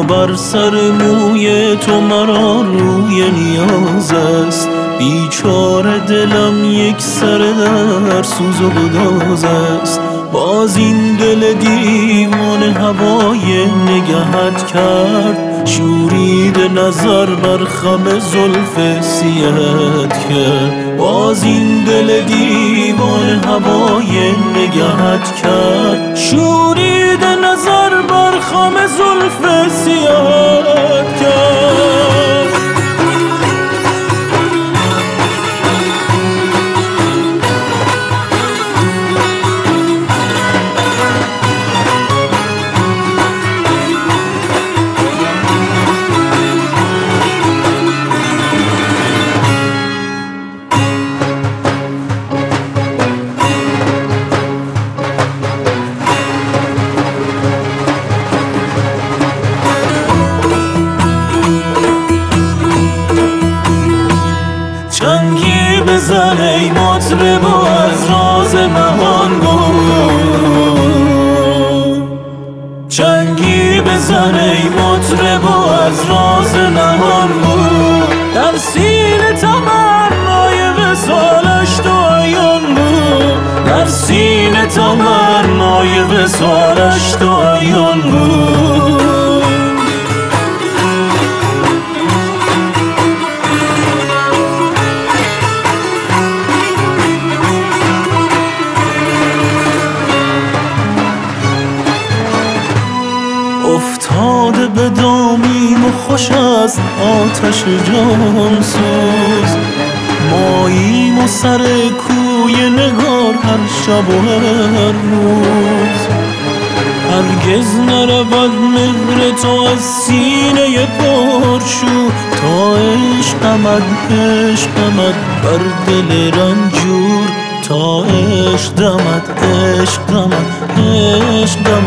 بر سر موی تو مرا روی نیاز است. بیچاره دلم یک سر در سوز و گداز است. باز این دل دیوانه هوای نگهت کرد، شورید نظر بر خم زلف سیهت کرد. باز این دل دیوانه هوای نگهت کرد، شورید نظر بر خم زلف سیهت کرد. چنگی بزن ای مطرب و از راز نهان گو، چنگی بزن ای مطرب و از راز نهان گو. در سینه تمنای وصالش تو عیان بود، در سینه تمنای وصالش تو عیان بود. افتاده به دامیم و خوش از آتش جان سوز، ماییم و سر کوی نگار هر شب و هر روز. هرگز نرود مهر تو از سینه پرشور، تا عشق آمد عشق آمد بر دل رنجور، تا عشق دمد عشق دمد عشق دمد